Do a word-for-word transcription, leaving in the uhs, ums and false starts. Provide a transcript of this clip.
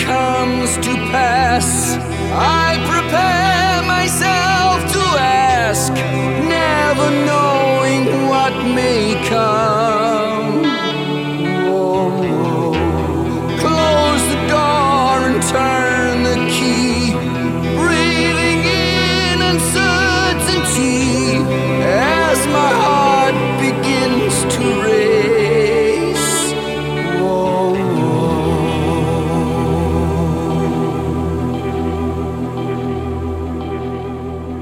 comes to pass, I prepare myself to ask, never know.